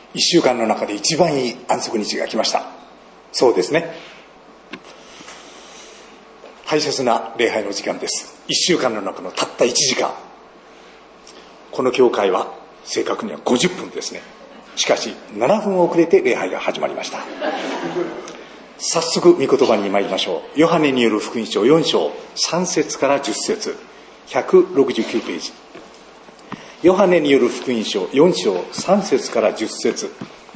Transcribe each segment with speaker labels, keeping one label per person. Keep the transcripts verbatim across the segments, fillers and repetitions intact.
Speaker 1: 一週間の中で一番いい安息日が来ました。そうですね、大切な礼拝の時間です。一週間の中のたったいちじかん。この教会は正確にはごじゅっぷんですね。しかしななふん遅れて礼拝が始まりました。早速御言葉に参りましょう。ヨハネによる福音書よん章さん節からじゅっ節、ひゃくろくじゅうきゅうページ。ヨハネによる福音書よん章さん節からじゅっ節。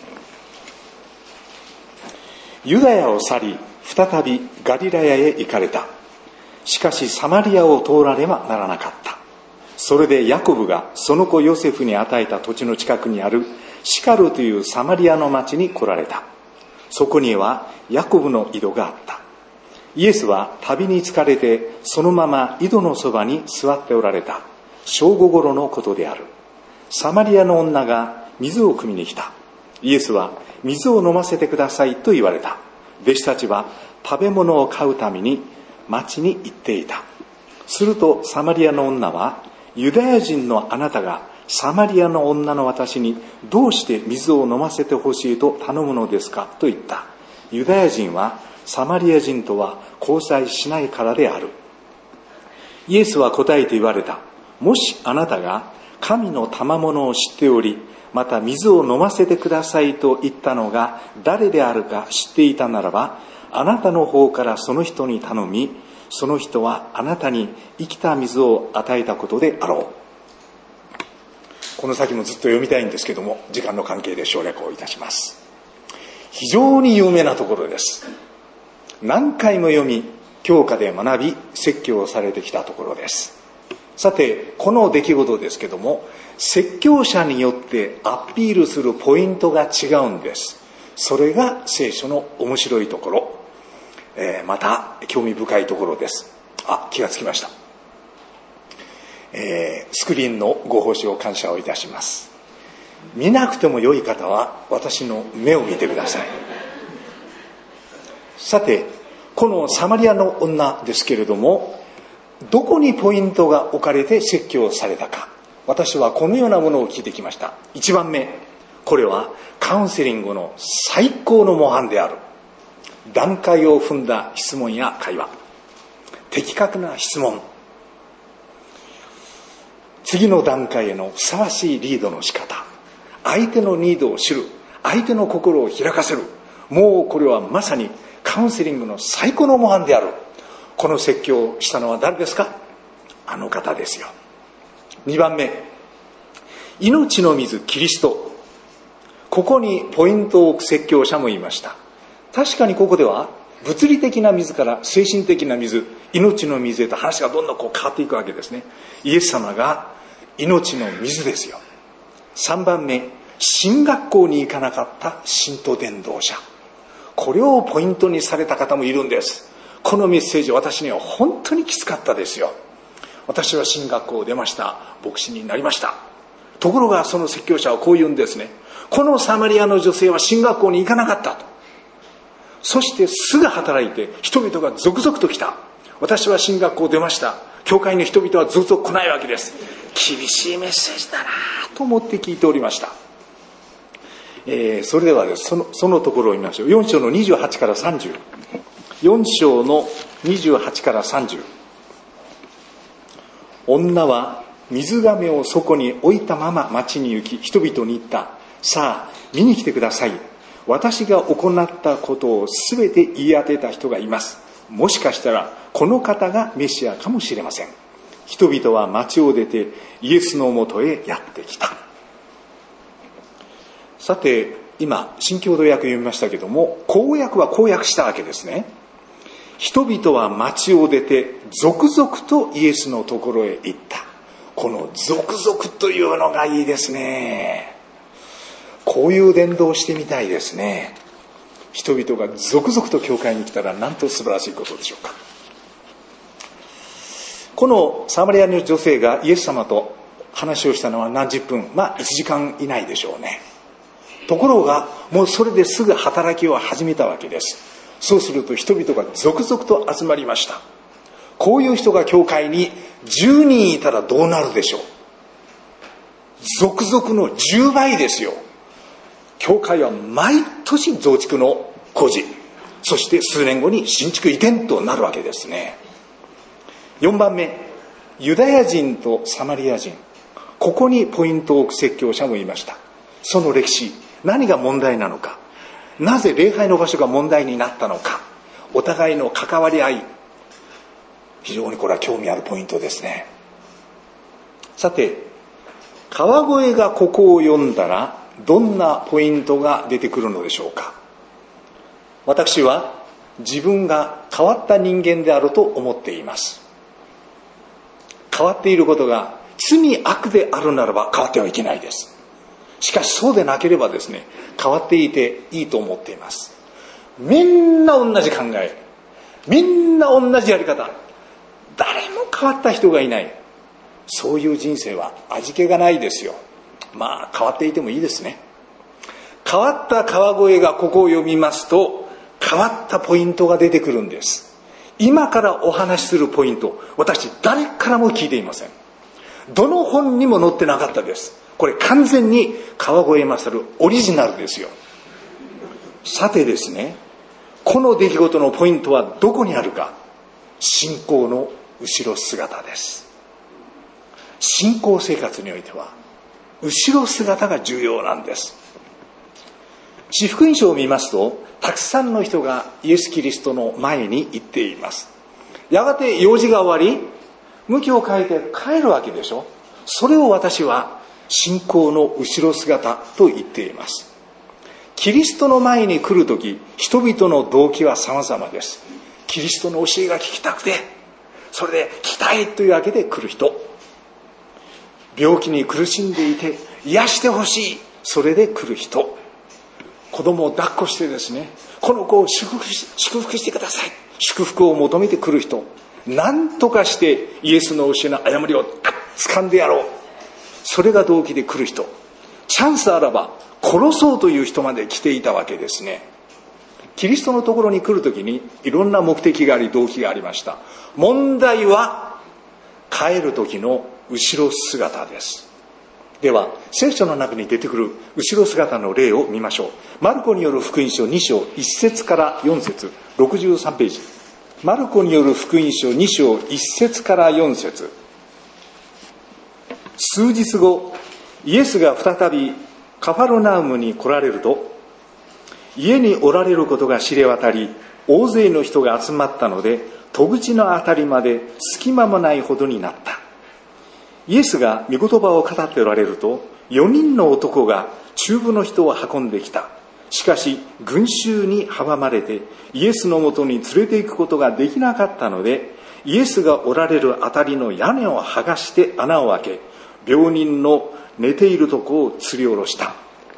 Speaker 1: ユダヤを去り再びガリラヤへ行かれた。しかしサマリアを通らねばならなかった。それでヤコブがその子ヨセフに与えた土地の近くにあるシカルというサマリアの町に来られた。そこにはヤコブの井戸があった。イエスは旅に疲れてそのまま井戸のそばに座っておられた。正午頃のことである。サマリアの女が水を汲みに来た。イエスは水を飲ませてくださいと言われた。弟子たちは食べ物を買うために町に行っていた。するとサマリアの女は、ユダヤ人のあなたがサマリアの女の私にどうして水を飲ませてほしいと頼むのですかと言った。ユダヤ人はサマリア人とは交際しないからである。イエスは答えて言われた。もしあなたが神の賜物を知っており、また水を飲ませてくださいと言ったのが誰であるか知っていたならば、あなたの方からその人に頼み、その人はあなたに生きた水を与えたことであろう。この先もずっと読みたいんですけども、時間の関係で省略をいたします。非常に有名なところです。何回も読み、教科で学び、説教をされてきたところです。さて、この出来事ですけども、説教者によってアピールするポイントが違うんです。それが聖書の面白いところ、えー、また興味深いところです。あ、気がつきました。えー、スクリーンのご奉仕を感謝をいたします。見なくても良い方は私の目を見てください。さて、このサマリアの女ですけれども、どこにポイントが置かれて説教されたか、私はこのようなものを聞いてきました。いちばんめ、これはカウンセリングの最高の模範である。段階を踏んだ質問や会話、的確な質問、次の段階へのふさわしいリードの仕方、相手のニードを知る、相手の心を開かせる。もうこれはまさにカウンセリングの最高の模範である。この説教をしたのは誰ですか？あの方ですよ。にばんめ、命の水キリスト。ここにポイントを置く説教者もいました。確かにここでは物理的な水から精神的な水、命の水へと話がどんどんこう変わっていくわけですね。イエス様が命の水ですよ。さんばんめ、神学校に行かなかった信徒伝道者。これをポイントにされた方もいるんです。このメッセージ、私には本当にきつかったですよ。私は神学校を出ました。牧師になりました。ところがその説教者はこう言うんですね。このサマリアの女性は神学校に行かなかったと。そしてすぐ働いて人々が続々と来た。私は神学校を出ました。教会の人々は続々来ないわけです。厳しいメッセージだなと思って聞いておりました。えー、それではその、そのところを見ましょう。よん章のにじゅうはちからさんじゅう。よん章のにじゅうはちからさんじゅう。女は水亀をそこに置いたまま町に行き、人々に言った。さあ、見に来てください。私が行ったことをすべて言い当てた人がいます。もしかしたらこの方がメシアかもしれません。人々は町を出てイエスのもとへやってきた。さて、今新共同訳読みましたけども、公訳は公訳したわけですね。人々は町を出て続々とイエスのところへ行った。この続々というのがいいですね。こういう伝道をしてみたいですね。人々が続々と教会に来たらなんと素晴らしいことでしょうか。このサマリアの女性がイエス様と話をしたのは何十分、まあいちじかん以内でしょうね。ところがもうそれですぐ働きを始めたわけです。そうすると人々が続々と集まりました。こういう人が教会にじゅうにんいたらどうなるでしょう。続々のじゅうばいですよ。 教会は毎年増築の工事、そして数年後に新築移転となるわけですね。よんばんめ、ユダヤ人とサマリア人、ここにポイントを置く説教者もいました。その歴史、何が問題なのか、なぜ礼拝の場所が問題になったのか、お互いの関わり合い、非常にこれは興味あるポイントですね。さて、川越がここを読んだらどんなポイントが出てくるのでしょうか。私は自分が変わった人間であると思っています。変わっていることが罪悪であるならば変わってはいけないです。しかしそうでなければですね、変わっていていいと思っています。みんな同じ考え、みんな同じやり方、誰も変わった人がいない、そういう人生は味気がないですよ。まあ変わっていてもいいですね。変わった川越がここを読みますと、変わったポイントが出てくるんです。今からお話しするポイント、私誰からも聞いていません。どの本にも載ってなかったです。これ完全に川越勝オリジナルですよ。さてですね、この出来事のポイントはどこにあるか。信仰の後ろ姿です。信仰生活においては後ろ姿が重要なんです。四福音書を見ますと、たくさんの人がイエス・キリストの前に行っています。やがて用事が終わり、向きを変えて帰るわけでしょ。それを私は信仰の後ろ姿と言っています。キリストの前に来るとき、人々の動機は様々です。キリストの教えが聞きたくて、それで聞きたいというわけで来る人、病気に苦しんでいて癒してほしい、それで来る人、子供を抱っこしてですね、この子を祝福し、祝福してください、祝福を求めて来る人、何とかしてイエスの教えの誤りを掴んでやろう、それが動機で来る人、チャンスあらば殺そうという人まで来ていたわけですね。キリストのところに来るときにいろんな目的があり動機がありました。問題は帰る時の後ろ姿です。では聖書の中に出てくる後ろ姿の例を見ましょう。マルコによる福音書に章いち節からよん節、ろくじゅうさんページ。マルコによる福音書に章いち節からよん節。数日後、イエスが再びカファルナウムに来られると、家におられることが知れ渡り、大勢の人が集まったので、戸口のあたりまで隙間もないほどになった。イエスが御言葉を語っておられると、よにんの男が中部の人を運んできた。しかし群衆に阻まれてイエスのもとに連れて行くことができなかったので、イエスがおられるあたりの屋根を剥がして穴を開け、病人の寝ているとこを吊り下ろした。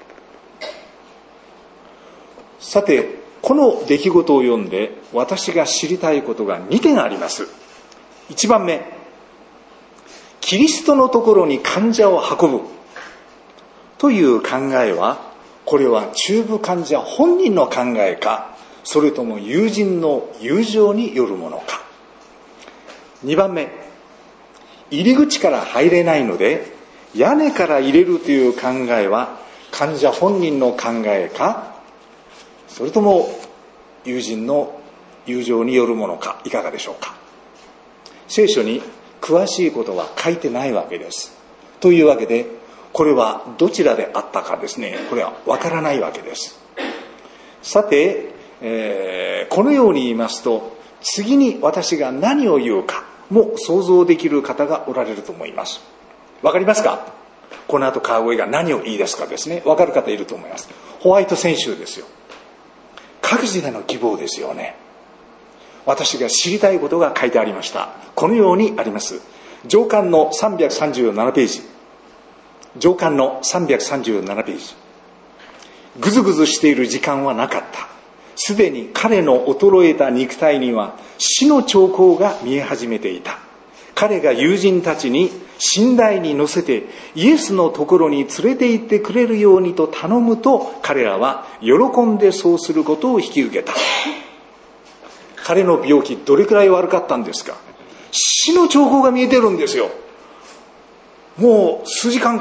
Speaker 1: さて、この出来事を読んで私が知りたいことがにてんあります。いちばんめ、キリストのところに患者を運ぶという考えは、これは中部患者本人の考えか、それとも友人の友情によるものか。にばんめ、入り口から入れないので屋根から入れるという考えは患者本人の考えか、それとも友人の友情によるものか、いかがでしょうか。聖書に詳しいことは書いてないわけです。というわけで、これはどちらであったかですね、これはわからないわけです。さて、えー、このように言いますと、次に私が何を言うかも想像できる方がおられると思います。わかりますか？この後川越が何を言い出すかですね、わかる方いると思います。ホワイト選手ですよ。各時代の希望ですよね。私が知りたいことが書いてありました。このようにあります。上巻のさんびゃくさんじゅうななページ。上巻のさんびゃくさんじゅうななページ。ぐずぐずしている時間はなかった。すでに彼の衰えた肉体には死の兆候が見え始めていた。彼が友人たちに寝台に乗せてイエスのところに連れて行ってくれるようにと頼むと、彼らは喜んでそうすることを引き受けた。彼の病気どれくらい悪かったんですか？死の兆候が見えてるんですよ。もう数時間か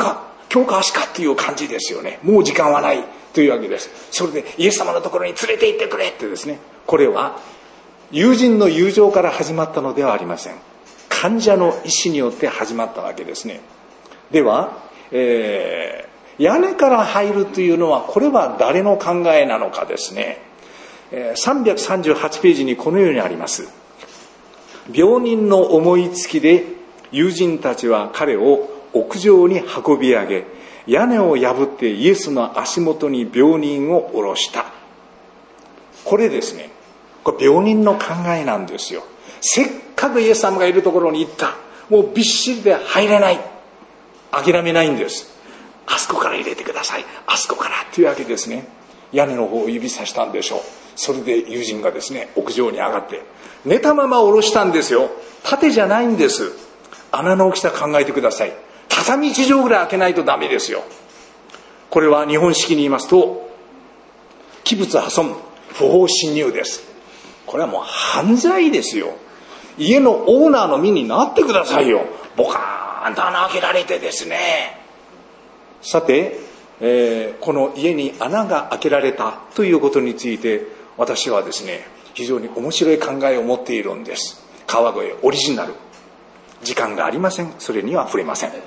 Speaker 1: 今日か明日かっていう感じですよね。もう時間はないというわけです。それでイエス様のところに連れて行ってくれってですね、これは友人の友情から始まったのではありません。患者の意思によって始まったわけですね。では、えー、屋根から入るというのは、これは誰の考えなのかですね。さんびゃくさんじゅうはちページにこのようにあります。病人の思いつきで友人たちは彼を屋上に運び上げ、屋根を破ってイエスの足元に病人を下ろした。これですね、これ病人の考えなんですよ。せっかくイエス様がいるところに行った、もうびっしりで入れない、諦めないんです。あそこから入れてください、あそこからというわけですね。屋根の方を指さしたんでしょう。それで友人がですね、屋上に上がって寝たまま下ろしたんですよ。縦じゃないんです。穴の大きさ考えてください。畳一畳ぐらい開けないとダメですよ。これは日本式に言いますと器物破損、不法侵入です。これはもう犯罪ですよ。家のオーナーの身になってくださいよ。ボカーンと穴開けられてですね。さて、えー、この家に穴が開けられたということについて、私はですね、非常に面白い考えを持っているんです。川越オリジナル。時間がありません。それには触れません。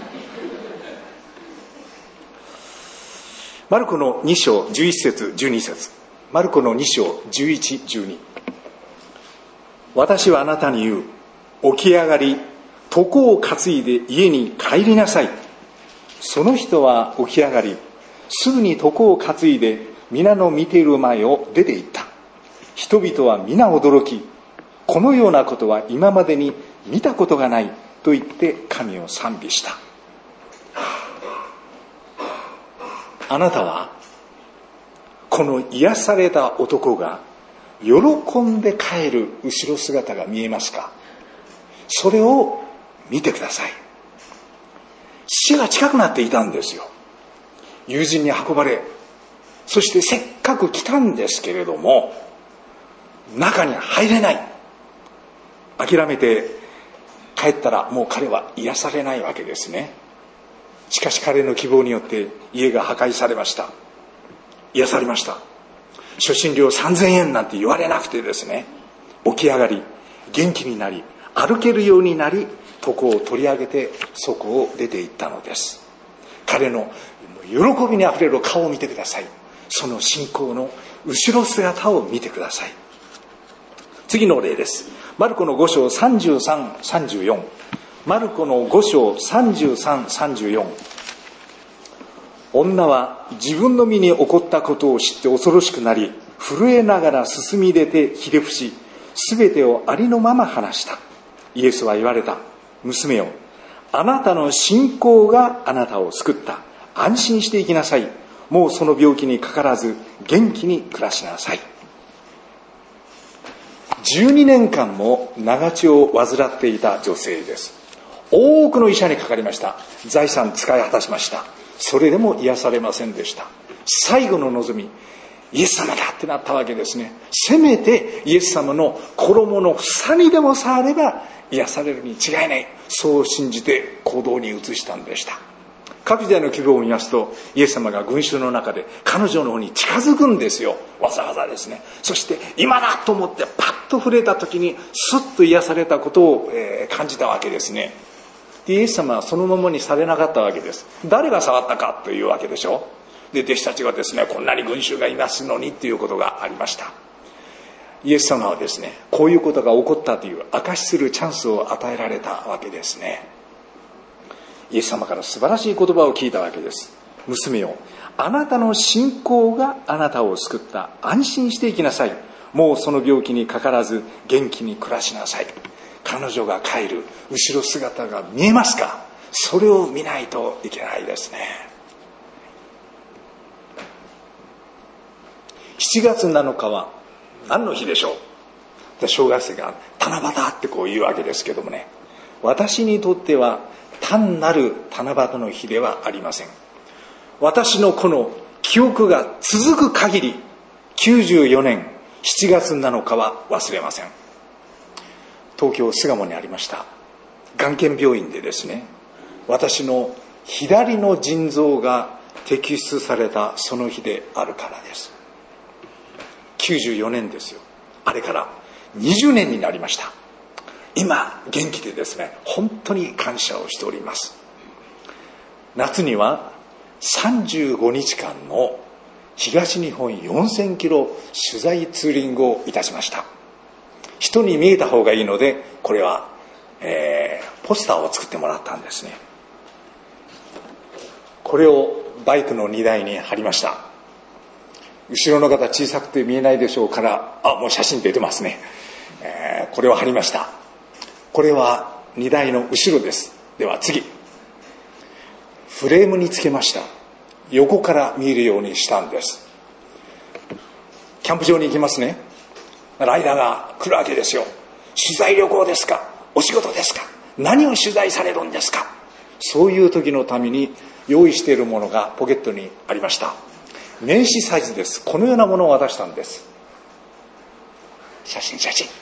Speaker 1: マルコのに章じゅういっ節じゅうに節。マルコのに章じゅういち、じゅうに。私はあなたに言う。起き上がり、床を担いで家に帰りなさい。その人は起き上がり、すぐに床を担いで皆の見ている前を出て行った。人々は皆驚き、このようなことは今までに見たことがないと言って神を賛美した。あなたはこの癒された男が喜んで帰る後ろ姿が見えますか？それを見てください。死が近くなっていたんですよ。友人に運ばれ、そしてせっかく来たんですけれども、中に入れない。諦めて帰ったらもう彼は癒されないわけですね。しかし彼の希望によって家が破壊されました。癒されました。初診料さんぜんえんなんて言われなくてですね、起き上がり元気になり歩けるようになり、床を取り上げてそこを出て行ったのです。彼の喜びにあふれる顔を見てください。その信仰の後ろ姿を見てください。次の例です。マルコのご章さんじゅうさん、さんじゅうよん。マルコのご章さんじゅうさん、さんじゅうよん。女は自分の身に起こったことを知って恐ろしくなり、震えながら進み出てひれ伏し、すべてをありのまま話した。イエスは言われた。娘よ、あなたの信仰があなたを救った。安心していきなさい。もうその病気にかからず元気に暮らしなさい。じゅうにねんかんも長血を患っていた女性です。多くの医者にかかりました。財産使い果たしました。それでも癒されませんでした。最後の望み、イエス様だってなったわけですね。せめてイエス様の衣の房にでも触れば癒されるに違いない。そう信じて行動に移したんでした。各時代の希望を見ますと、イエス様が群衆の中で彼女の方に近づくんですよ。わざわざですね。そして今だと思ってパッと触れた時にスッと癒されたことを、えー、感じたわけですね。でイエス様はそのままにされなかったわけです。誰が触ったかというわけでしょ。で弟子たちがですね、こんなに群衆がいますのにっていうことがありました。イエス様はですね、こういうことが起こったという証しするチャンスを与えられたわけですね。イエス様から素晴らしい言葉を聞いたわけです。娘よ、あなたの信仰があなたを救った。安心していきなさい。もうその病気にかからず元気に暮らしなさい。彼女が帰る後ろ姿が見えますか？それを見ないといけないですね。しちがつなのかは何の日でしょう？小学生が七夕ってこう言うわけですけどもね、私にとっては単なる七夕の日ではありません。私のこの記憶が続く限り、きゅうじゅうよねんしちがつなのかは忘れません。東京巣鴨にありましたがん研病院でですね、私の左の腎臓が摘出されたその日であるからです。きゅうじゅうよねんですよ。あれからにじゅうねんになりました。今元気でですね、本当に感謝をしております。夏にはさんじゅうごにちかんの東日本よんせんキロ取材ツーリングをいたしました。人に見えた方がいいので、これは、えー、ポスターを作ってもらったんですね。これをバイクの荷台に貼りました。後ろの方小さくて見えないでしょうから、あ、もう写真出てますね。えー、これを貼りました。これは荷台の後ろです。では次。フレームにつけました。横から見えるようにしたんです。キャンプ場に行きますね。ライダーが来るわけですよ。取材旅行ですか？お仕事ですか？何を取材されるんですか？そういう時のために用意しているものがポケットにありました。名刺サイズです。このようなものを渡したんです。写真写真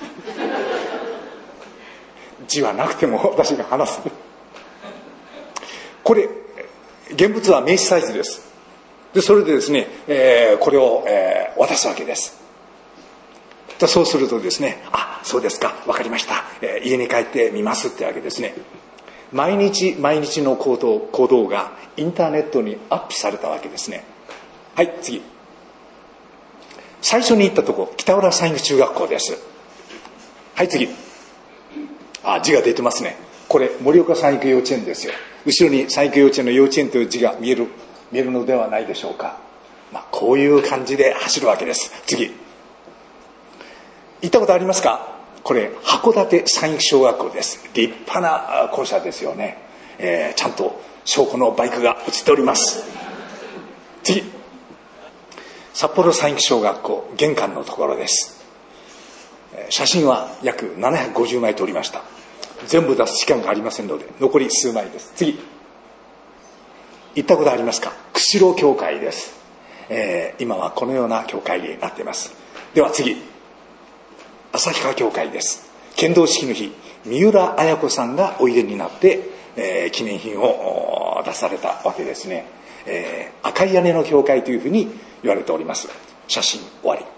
Speaker 1: 字はなくても私が話す。これ現物は名刺サイズです。でそれでですね、えー、これを、えー、渡すわけです。そうするとですね、あ、そうですか、わかりました、えー、家に帰ってみますってわけですね。毎日毎日の行動行動がインターネットにアップされたわけですね。はい、次。最初に行ったとこ、北浦三育中学校です。はい、次。あ、字が出てますね。これ盛岡三育幼稚園ですよ。後ろに三育幼稚園の幼稚園という字が見える見えるのではないでしょうか。まあ、こういう感じで走るわけです。次。行ったことありますか？これ函館三育小学校です。立派な校舎ですよね。えー、ちゃんと証拠のバイクが写っております。次。札幌三育小学校玄関のところです。写真は約ななひゃくごじゅうまい撮りました。全部出す時間がありませんので残り数枚です。次。行ったことありますか？釧路教会です。えー、今はこのような教会になっています。では次。旭川教会です。剣道式の日、三浦綾子さんがおいでになって、えー、記念品を出されたわけですね。えー、赤い屋根の教会というふうに言われております。写真終わり。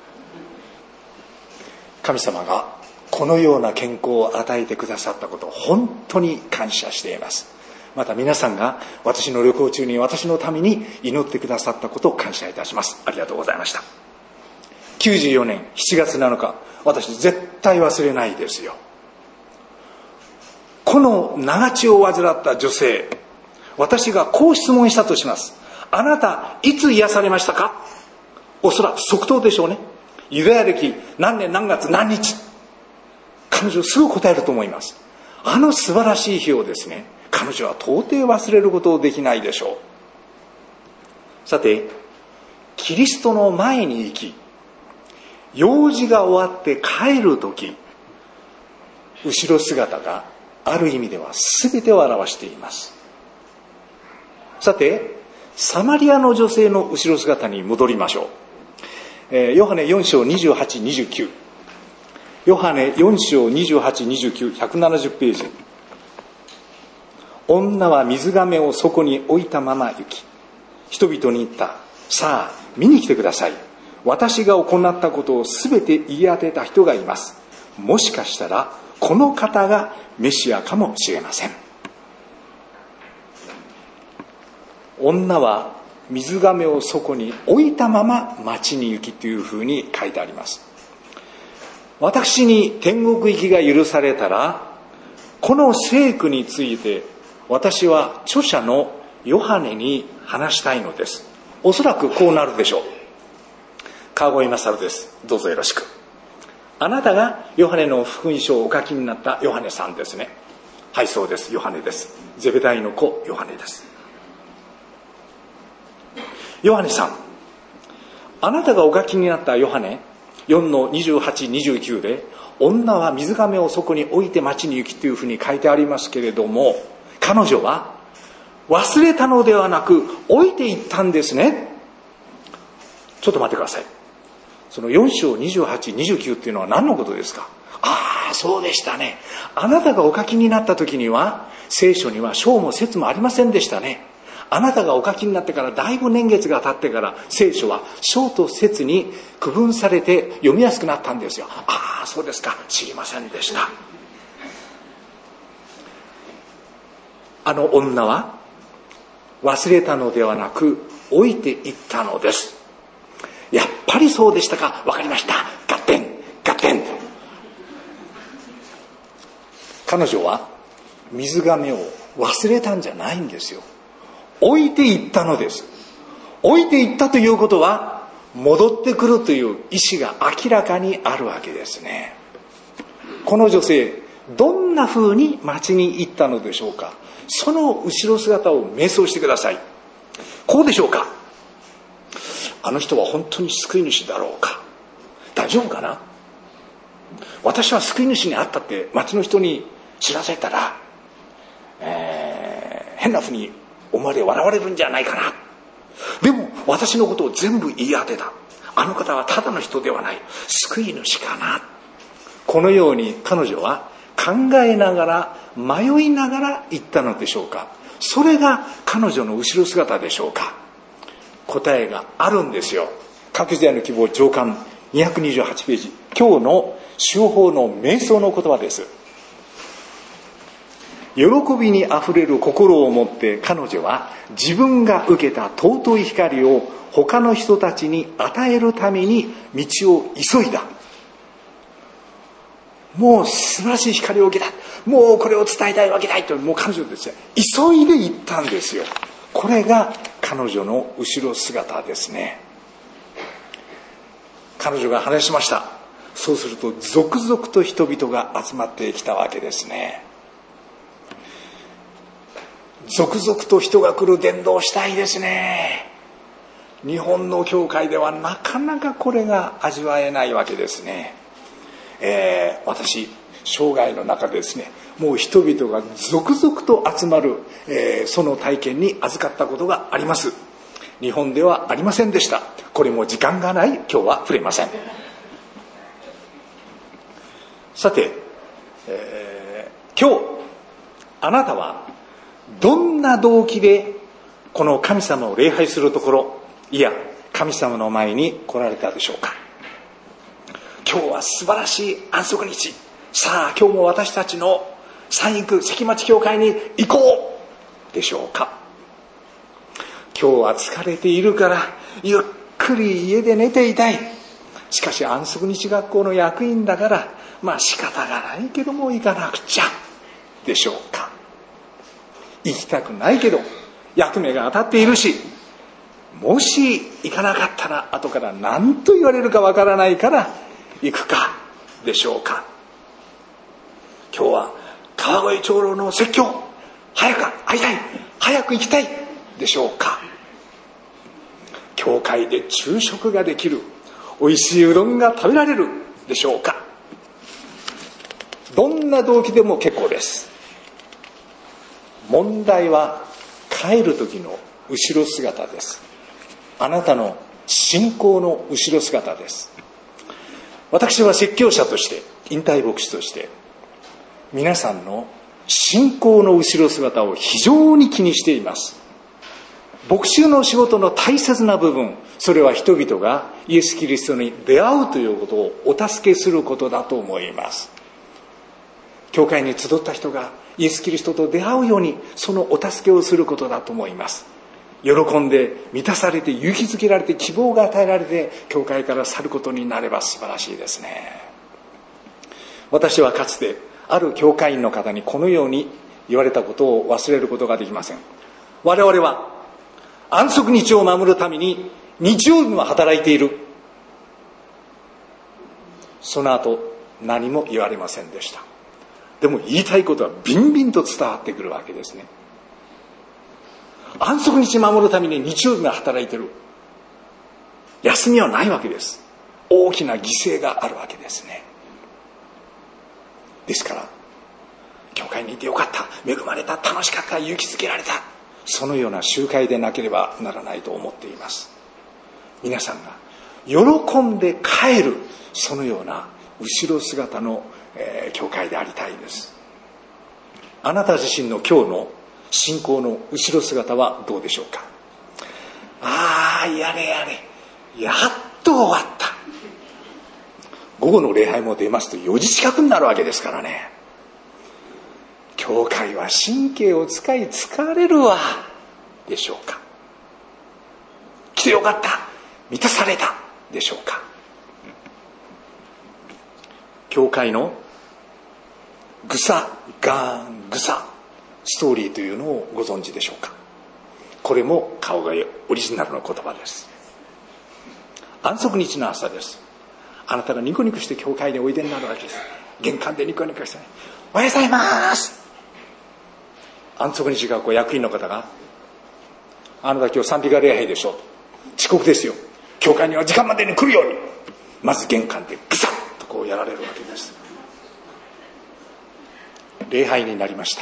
Speaker 1: 神様がこのような健康を与えてくださったことを本当に感謝しています。また皆さんが私の旅行中に私のために祈ってくださったことを感謝いたします。ありがとうございました。きゅうじゅうよねんしちがつなのか、私絶対忘れないですよ。この長血を患った女性、私がこう質問したとします。あなたいつ癒されましたか？おそらく即答でしょうね。ユダヤ歴何年何月何日、彼女すぐ答えると思います。あの素晴らしい日をですね、彼女は到底忘れることをできないでしょう。さて、キリストの前に行き、用事が終わって帰るとき、後ろ姿がある意味では全てを表しています。さて、サマリアの女性の後ろ姿に戻りましょう。えー、ヨハネよん章にじゅうはち、にじゅうきゅう。ヨハネよん章にじゅうはち、にじゅうきゅう、ひゃくななじゅうページ。女は水亀をそこに置いたまま行き、人々に言った。さあ、見に来てください。私が行ったことをすべて言い当てた人がいます。もしかしたらこの方がメシアかもしれません。女は水亀をそこに置いたまま町に行きというふうに書いてあります。私に天国行きが許されたら、この聖句について私は著者のヨハネに話したいのです。おそらくこうなるでしょう。川越勝です。どうぞよろしく。あなたがヨハネの福音書をお書きになったヨハネさんですね。はい、そうです。ヨハネです。ゼベダイの子ヨハネです。ヨハネさん、あなたがお書きになったヨハネよんのにじゅうはち、にじゅうきゅうで、女は水亀をそこに置いて町に行きというふうに書いてありますけれども、彼女は忘れたのではなく置いていったんですね。ちょっと待ってください。そのよん章にじゅうはち、にじゅうきゅうっていうのは何のことですか？あああ、そうでしたね。あなたがお書きになった時には聖書には章も節もありませんでしたね。あなたがお書きになってからだいぶ年月が経ってから聖書は章と節に区分されて読みやすくなったんですよ。ああ、そうですか。知りませんでした。あの女は忘れたのではなく置いていったのです。やっぱりそうでしたか。わかりました。ガッテンガッテン。彼女は水亀を忘れたんじゃないんですよ。置いていったのです。置いていったということは戻ってくるという意思が明らかにあるわけですね。この女性、どんな風に町に行ったのでしょうか。その後ろ姿を瞑想してください。こうでしょうか。あの人は本当に救い主だろうか。大丈夫かな。私は救い主に会ったって町の人に知らせたら、えー、変な風に思われ笑われるんじゃないかな。でも私のことを全部言い当てた。あの方はただの人ではない、救い主かな。このように彼女は考えながら迷いながら言ったのでしょうか。それが彼女の後ろ姿でしょうか。答えがあるんですよ。各時代の希望上巻にひゃくにじゅうはちページ、今日の修法の瞑想の言葉です。喜びにあふれる心を持って彼女は自分が受けた尊い光を他の人たちに与えるために道を急いだ。もう素晴らしい光を受けた、もうこれを伝えたいわけだいと、もう彼女ですね、急いで行ったんですよ。これが彼女の後ろ姿ですね。彼女が話しました。そうすると続々と人々が集まってきたわけですね。続々と人が来る伝道したいですね。日本の教会ではなかなかこれが味わえないわけですね。えー、私生涯の中でですね、もう人々が続々と集まる、えー、その体験に預かったことがあります。日本ではありませんでした。これも時間がない、今日は触れません。さて、えー、今日あなたはどんな動機でこの神様を礼拝するところ、いや神様の前に来られたでしょうか。今日は素晴らしい安息日、さあ今日も私たちの三育関町教会に行こうでしょうか。今日は疲れているからゆっくり家で寝ていたい、しかし安息日学校の役員だからまあ仕方がないけども行かなくちゃでしょうか。行きたくないけど役目が当たっているし、もし行かなかったら後から何と言われるかわからないから行くかでしょうか。今日は川越長老の説教、早く会いたい、早く行きたいでしょうか。教会で昼食ができる、おいしいうどんが食べられるでしょうか。どんな動機でも結構です。問題は帰る時の後ろ姿です。あなたの信仰の後ろ姿です。私は説教者として、引退牧師として皆さんの信仰の後ろ姿を非常に気にしています。牧師の仕事の大切な部分、それは人々がイエス・キリストに出会うということをお助けすることだと思います。教会に集った人がイエス・キリストと出会うように、そのお助けをすることだと思います。喜んで満たされて勇気づけられて希望が与えられて教会から去ることになれば素晴らしいですね。私はかつてある教会員の方にこのように言われたことを忘れることができません。我々は安息日を守るために日曜日も働いている。その後何も言われませんでした。でも言いたいことはビンビンと伝わってくるわけですね。安息日守るために日曜日が働いている。休みはないわけです。大きな犠牲があるわけですね。ですから教会にいてよかった、恵まれた、楽しかった、勇気づけられた、そのような集会でなければならないと思っています。皆さんが喜んで帰る、そのような後ろ姿のえー、教会でありたいです。あなた自身の今日の信仰の後ろ姿はどうでしょうか。ああ、やれやれ、やっと終わった。午後の礼拝も出ますとよじ近くになるわけですからね。教会は神経を使い疲れるわでしょうか。来てよかった、満たされたでしょうか。教会のぐさがんぐさストーリーというのをご存知でしょうか。これも川越オリジナルの言葉です。安息日の朝です。あなたがニコニコして教会においでになるわけです。玄関でニコニコして、おはようございます。安息日学校役員の方が、あなた今日賛美歌礼拝でしょ、遅刻ですよ、教会には時間までに来るように、まず玄関でグサッとこうやられるわけです。礼拝になりました。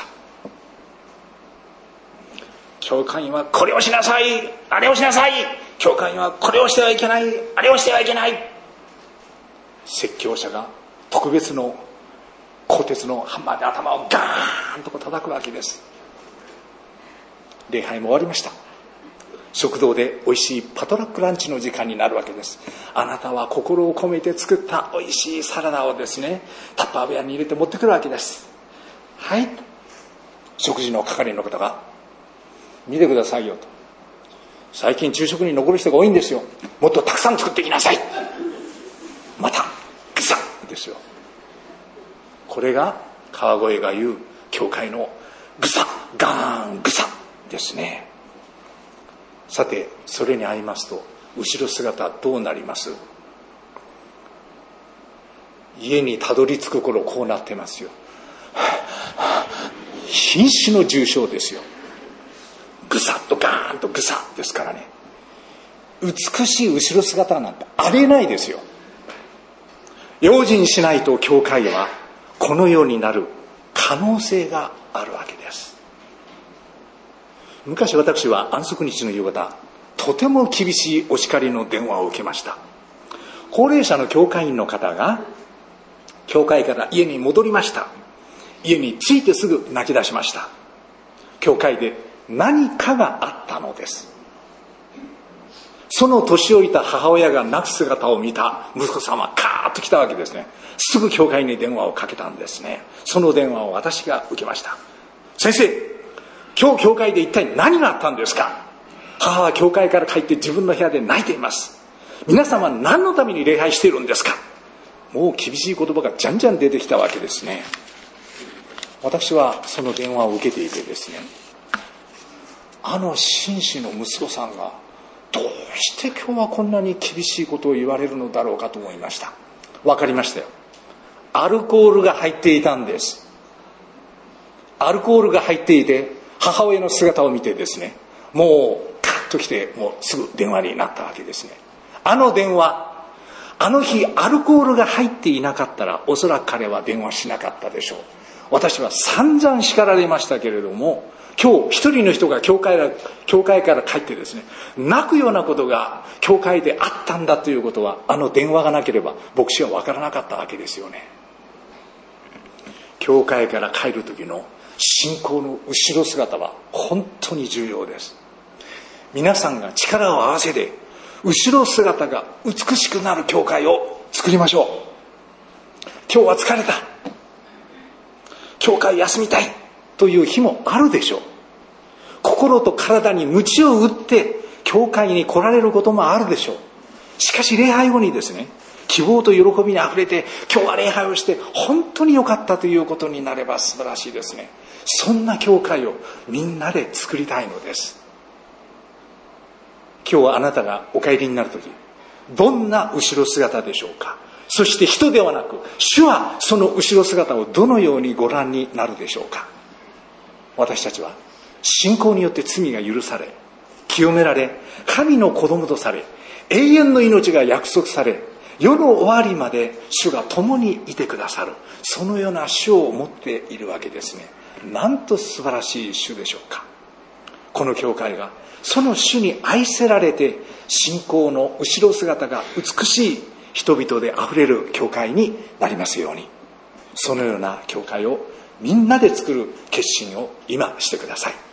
Speaker 1: 教会員はこれをしなさい、あれをしなさい、教会員はこれをしてはいけない、あれをしてはいけない。説教者が特別の鋼鉄のハンマーで頭をガーンとこう叩くわけです。礼拝も終わりました。食堂で美味しいパトラックランチの時間になるわけです。あなたは心を込めて作った美味しいサラダをですね、タッパーウェアに入れて持ってくるわけです。はい、食事の係の方が、見てくださいよと、最近昼食に残る人が多いんですよ、もっとたくさん作ってきなさい。またグサッですよ。これが川越が言う教会のグサッガーングサッですね。さて、それに合いますと後ろ姿どうなります？家にたどり着く頃こうなってますよ。瀕死の重症ですよ。グサッとガーンとグサッですからね。美しい後ろ姿なんてありえないですよ。用心しないと教会はこのようになる可能性があるわけです。昔私は安息日の夕方、とても厳しいお叱りの電話を受けました。高齢者の教会員の方が教会から家に戻りました。家に着いてすぐ泣き出しました。教会で何かがあったのです。その年老いた母親が泣く姿を見た息子さんはカーッと来たわけですね。すぐ教会に電話をかけたんですね。その電話を私が受けました。先生、今日教会で一体何があったんですか？母は教会から帰って自分の部屋で泣いています。皆様何のために礼拝しているんですか？もう厳しい言葉がじゃんじゃん出てきたわけですね。私はその電話を受けていてですね、あの紳士の息子さんがどうして今日はこんなに厳しいことを言われるのだろうかと思いました。わかりましたよ。アルコールが入っていたんです。アルコールが入っていて、母親の姿を見てですね、もうカッと来て、もうすぐ電話になったわけですね。あの電話、あの日アルコールが入っていなかったら、おそらく彼は電話しなかったでしょう。私は散々叱られましたけれども、今日一人の人が教会から、教会から帰ってですね、泣くようなことが教会であったんだということは、あの電話がなければ牧師は分からなかったわけですよね。教会から帰る時の信仰の後ろ姿は本当に重要です。皆さんが力を合わせて後ろ姿が美しくなる教会を作りましょう。今日は疲れた、教会休みたいという日もあるでしょう。心と体に鞭を打って教会に来られることもあるでしょう。しかし礼拝後にですね、希望と喜びにあふれて、今日は礼拝をして本当に良かったということになれば素晴らしいですね。そんな教会をみんなで作りたいのです。今日はあなたがお帰りになるとき、どんな後ろ姿でしょうか。そして人ではなく、主はその後ろ姿をどのようにご覧になるでしょうか。私たちは信仰によって罪が許され、清められ、神の子供とされ、永遠の命が約束され、世の終わりまで主が共にいてくださる、そのような主を持っているわけですね。なんと素晴らしい主でしょうか。この教会がその主に愛せられて、信仰の後ろ姿が美しい人々であふれる教会になりますように。 そのような教会をみんなで作る決心を今してください。